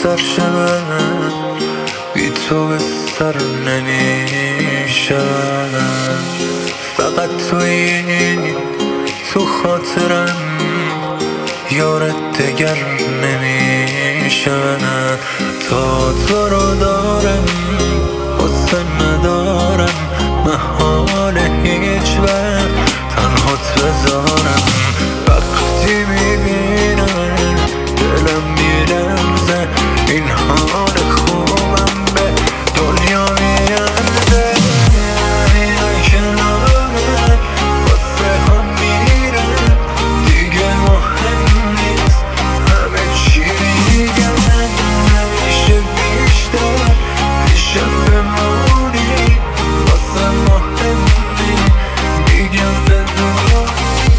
شود، بی تو بستر نمیشه. فقط تویی تو خاطرم، یارت دگر نمیشه. تا تو رو دارم غصه ندارم، محال هیچ وقت تنهات بذارم. وقتی میبینم دلم میلرزه، این حال خوبم به دنیا میارزه. میای کنارم واسه هم میرم، دیگه مهم نیست همه چی میگم. نمیشه بیشتر پیشم بمونی، واسه مهمی میگم بدونی.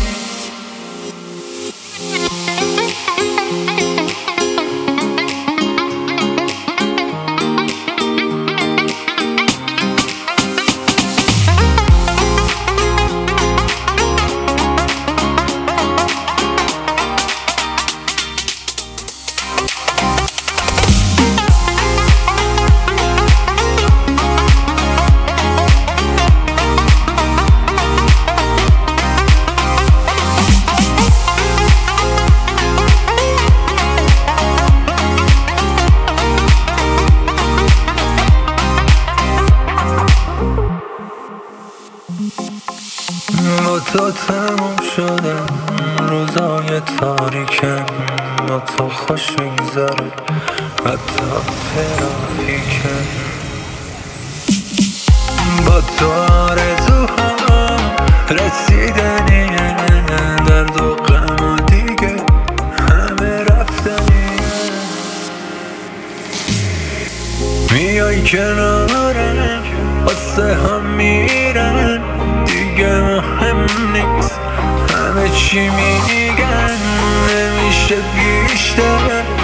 با تو تموم شدم روزای تاریکم، با تو خوش میگذره حتی ترافیکم. با تو آرزوها رسیدنی، درد و غم و دیگه همه رفتنی. میای کنارم واسه هم میرن، دیگه مهم نیست همه چی میگن. نمیشه بیشتر